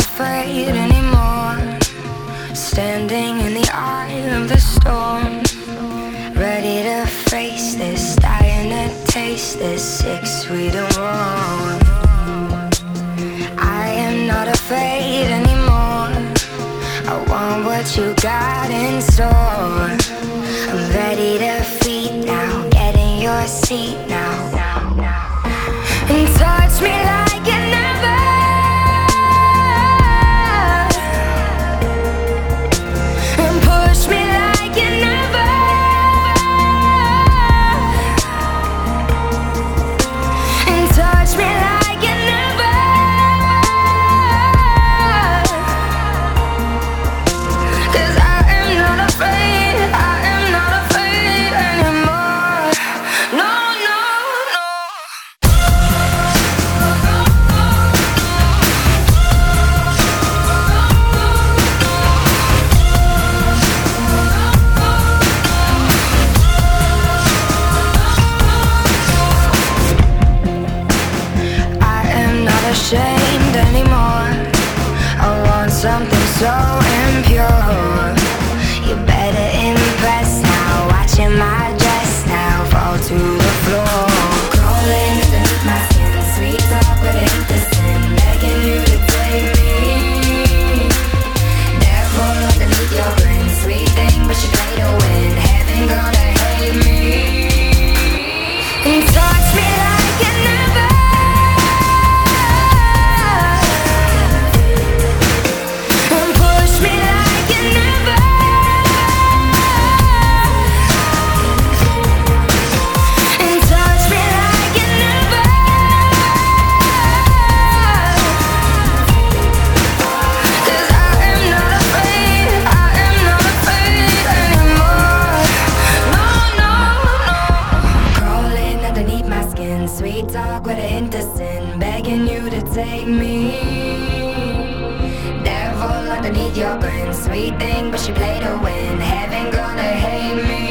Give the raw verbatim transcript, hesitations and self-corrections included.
afraid anymore. Standing in the eye of the storm, ready to face this, dying to taste this, sick, sweet and warm. I am not afraid anymore. I want what you got in store. I'm ready to feed now, get in your seat now, and touch me like you never. And push me like you never. And touch me like you never. 'Cause I am not afraid, I am not afraid anymore. No, no, no. I am not ashamed anymore. I want something so impure. You better impress now. Watching my dress now fall to the floor. Crawling underneath my skin, sweet talk with innocence, begging you to take me. Devil underneath your grin, sweet thing, but you play to win. Heaven gonna hate me. And touch me like you never. And push me like you never. And touch me like you never. 'Cause I am not afraid, I am not afraid anymore. No, no, no. Crawling underneath my skin, sweet talk with an hint of sin, begging you to take me. Devil underneath your grin, sweet thing, but she played to win. Heaven gonna hate me.